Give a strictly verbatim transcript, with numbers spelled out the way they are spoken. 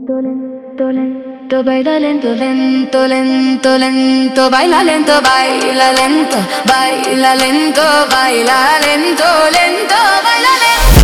lento, lento, baila lento, lento, lento, lento, baila lento, baila lento, baila lento, baila lento, lento, baila lento.